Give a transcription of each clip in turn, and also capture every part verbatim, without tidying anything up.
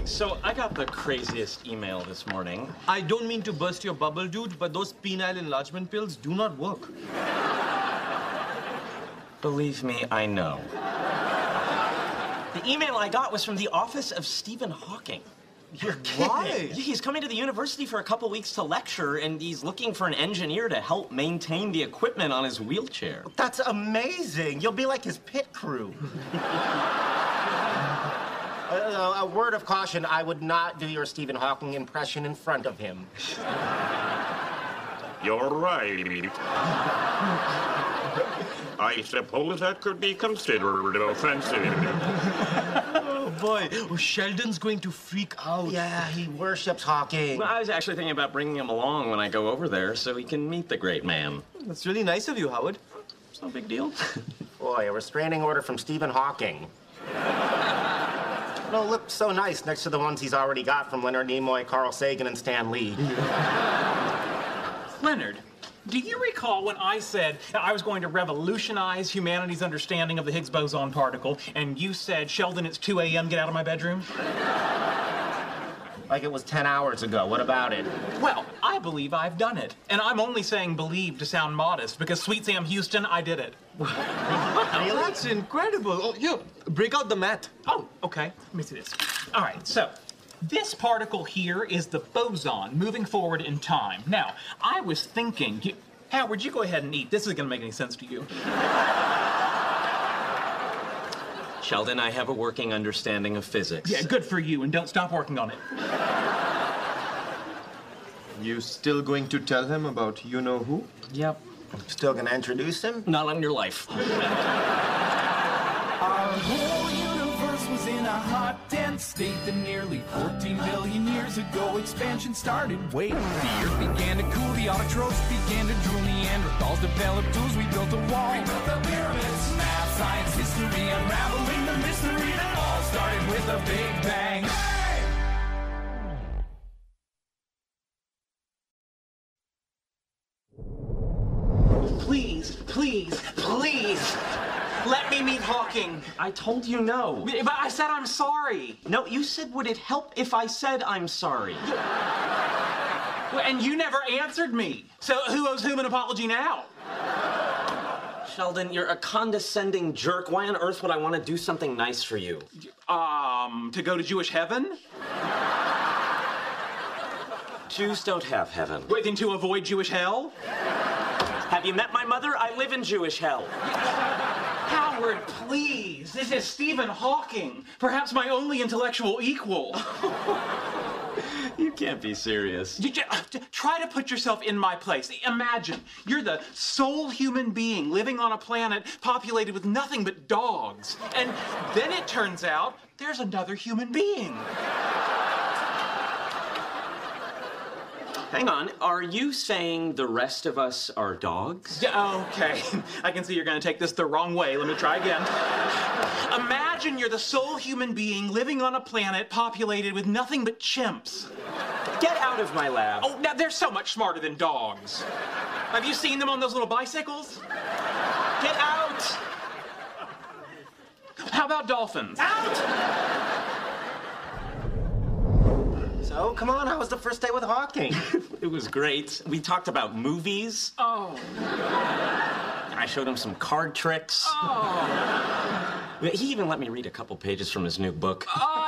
So I got the craziest email this morning. I don't mean to burst your bubble, dude, but those penile enlargement pills do not work. Believe me, I know. The email I got was from the office of Stephen Hawking. You're kidding. Why? He's coming to the university for a couple weeks to lecture, and he's looking for an engineer to help maintain the equipment on his wheelchair. That's amazing. You'll be like his pit crew. uh, a word of caution, I would not do your Stephen Hawking impression in front of him. You're right. I suppose that could be considered offensive. Oh, boy. Oh, Sheldon's going to freak out. Yeah, he worships Hawking. Well, I was actually thinking about bringing him along when I go over there so he can meet the great man. That's really nice of you, Howard. It's no big deal. Boy, a restraining order from Stephen Hawking. No, look so nice next to the ones he's already got from Leonard Nimoy, Carl Sagan, and Stan Lee. Leonard, do you recall when I said I was going to revolutionize humanity's understanding of the Higgs boson particle, and you said, Sheldon, it's two A M, get out of my bedroom? Like it was ten hours ago. What about it? Well, I believe I've done it. And I'm only saying believe to sound modest, because Sweet Sam Houston, I did it. Really? That's incredible. Oh, here, break out the mat. Oh, okay. Let me see this. All right, so this particle here is the boson moving forward in time. Now, I was thinking, you, Howard, you go ahead and eat. This isn't going to make any sense to you. Sheldon, I have a working understanding of physics. Yeah, good for you, and don't stop working on it. You still going to tell him about you-know-who? Yep. Still gonna introduce him? Not on your life. Our whole universe was in a hot, dense state that nearly fourteen billion years ago expansion started. Wait, the earth began to cool, the autotrophs began to drool, Neanderthals developed tools, we built a wall. We built the pyramids, math, science, history, unraveling the mystery that all started with a big bang. Please, please, please, let me meet Hawking. I told you no. But I said I'm sorry. No, you said, would it help if I said I'm sorry? And you never answered me. So who owes whom an apology now? Sheldon, you're a condescending jerk. Why on earth would I want to do something nice for you? Um, to go to Jewish heaven? Jews don't have heaven. Wait, then to avoid Jewish hell? Have you met my mother? I live in Jewish hell. Howard, please. This is Stephen Hawking. Perhaps my only intellectual equal. You can't be serious. You just, try to put yourself in my place. Imagine you're the sole human being living on a planet populated with nothing but dogs. And then it turns out there's another human being. Hang on, are you saying the rest of us are dogs? Yeah, okay, I can see you're gonna take this the wrong way. Let me try again. Imagine you're the sole human being living on a planet populated with nothing but chimps. Get out of my lab. Oh, now they're so much smarter than dogs. Have you seen them on those little bicycles? Get out! How about dolphins? Out! So, come on, how was the first day with Hawking? It was great. We talked about movies. Oh. I showed him some card tricks. Oh. He even let me read a couple pages from his new book.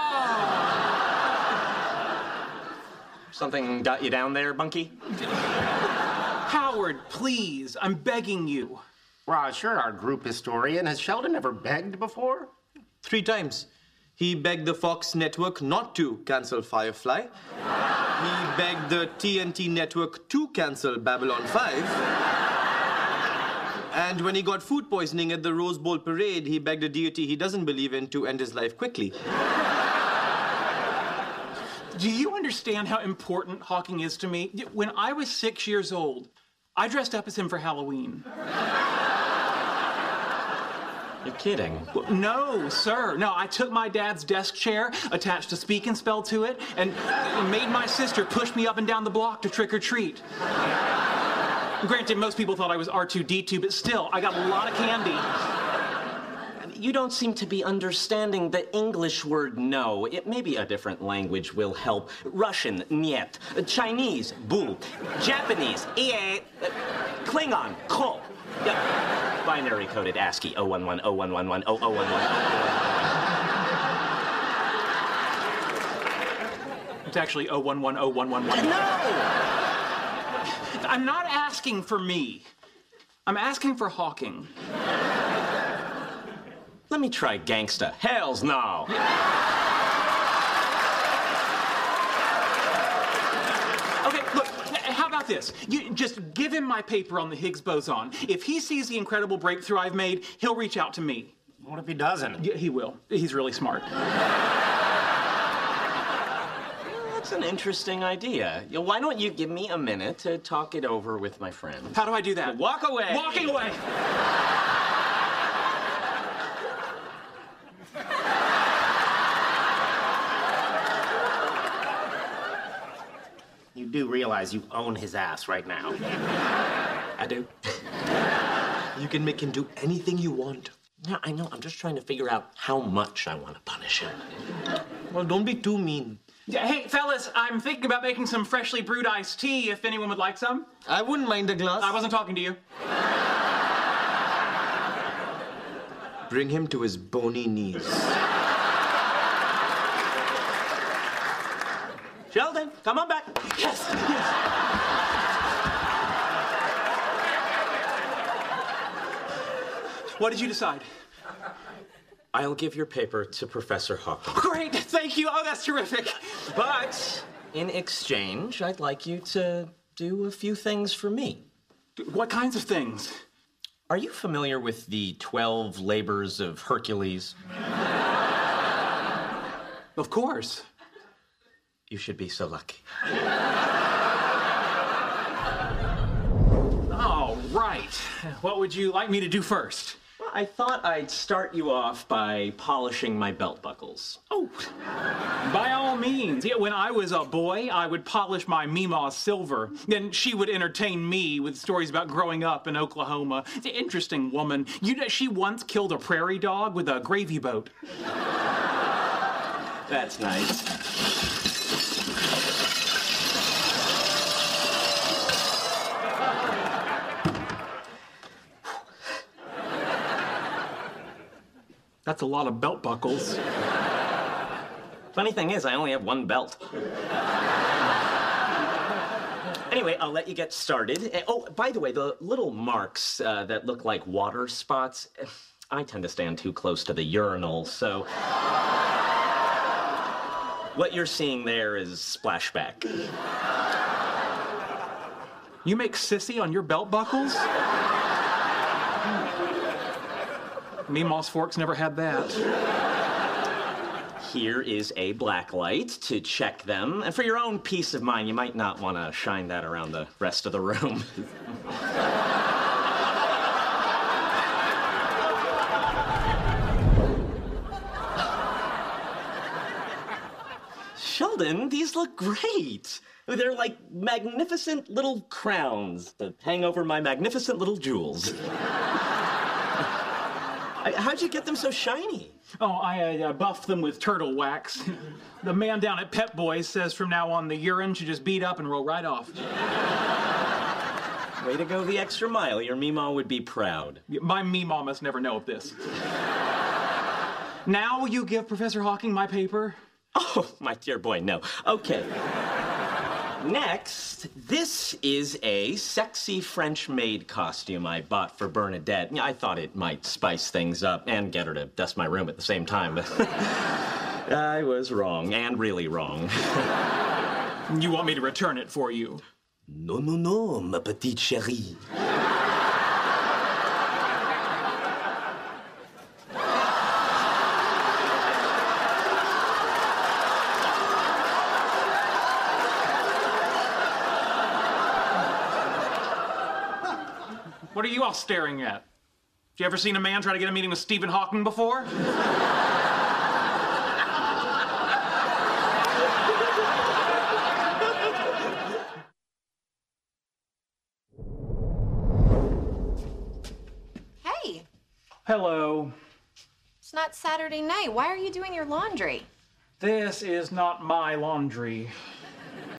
Oh. Something got you down there, Bunky? Howard, please, I'm begging you. Raj, you're our group historian. Has Sheldon ever begged before? Three times. He begged the Fox network not to cancel Firefly. He begged the T N T network to cancel Babylon five. And when he got food poisoning at the Rose Bowl parade, he begged a deity he doesn't believe in to end his life quickly. Do you understand how important Hawking is to me? When I was six years old, I dressed up as him for Halloween. You're kidding. No, sir. No, I took my dad's desk chair, attached a speak and spell to it, and made my sister push me up and down the block to trick or treat. Granted, most people thought I was R two D two, but still, I got a lot of candy. you don't seem to be understanding the English word no. It maybe a different language will help. Russian, niet. Chinese, bu. Japanese, ie. Klingon, ko. Yeah. Binary coded ASCII, oh one one oh one one one oh oh one one. It's actually oh one one oh one one one. No! I'm not asking for me. I'm asking for Hawking. Let me try gangsta. Hells no. Okay, look, how about this? You just give him my paper on the Higgs boson. If he sees the incredible breakthrough I've made, he'll reach out to me. What if he doesn't? Yeah, he will. He's really smart. That's an interesting idea. You know, why don't you give me a minute to talk it over with my friend? How do I do that? Walk away. Walking away. You do realize you own his ass right now. I do. You can make him do anything you want. Yeah, I know. I'm just trying to figure out how much I want to punish him. Well, don't be too mean. Yeah, hey, fellas, I'm thinking about making some freshly brewed iced tea if anyone would like some. I wouldn't mind a glass. I wasn't talking to you. Bring him to his bony knees. Sheldon, come on back. Yes, yes. What did you decide? I'll give your paper to Professor Hawking. Great, thank you. Oh, that's terrific. But in exchange, I'd like you to do a few things for me. What kinds of things? Are you familiar with the twelve labors of Hercules? Of course. You should be so lucky. Oh, right. What would you like me to do first? Well, I thought I'd start you off by polishing my belt buckles. Oh, by all means. Yeah, when I was a boy, I would polish my Meemaw silver. Then she would entertain me with stories about growing up in Oklahoma. It's an interesting woman. You know, she once killed a prairie dog with a gravy boat. That's nice. That's a lot of belt buckles. Funny thing is, I only have one belt. Anyway, I'll let you get started. Uh, Oh, by the way, the little marks uh, that look like water spots, uh, I tend to stand too close to the urinal, so... What you're seeing there is splashback. You make sissy on your belt buckles? Meemaw's forks never had that. Here is a black light to check them. And for your own peace of mind, you might not want to shine that around the rest of the room. Sheldon, these look great. They're like magnificent little crowns that hang over my magnificent little jewels. I- How'd you get them so shiny? Oh, I uh, buffed them with turtle wax. The man down at Pep Boys says from now on the urine should just beat up and roll right off. Way to go the extra mile. Your Meemaw would be proud. My Meemaw must never know of this. Now will you give Professor Hawking my paper? Oh, my dear boy, no. Okay. Next, this is a sexy French maid costume I bought for Bernadette. I thought it might spice things up and get her to dust my room at the same time, but I was wrong, and really wrong. You want me to return it for you? No, no, no, ma petite chérie. What are you all staring at? Have you ever seen a man try to get a meeting with Stephen Hawking before? Hey, Hello. It's not Saturday night. Why are you doing your laundry? This is not my laundry.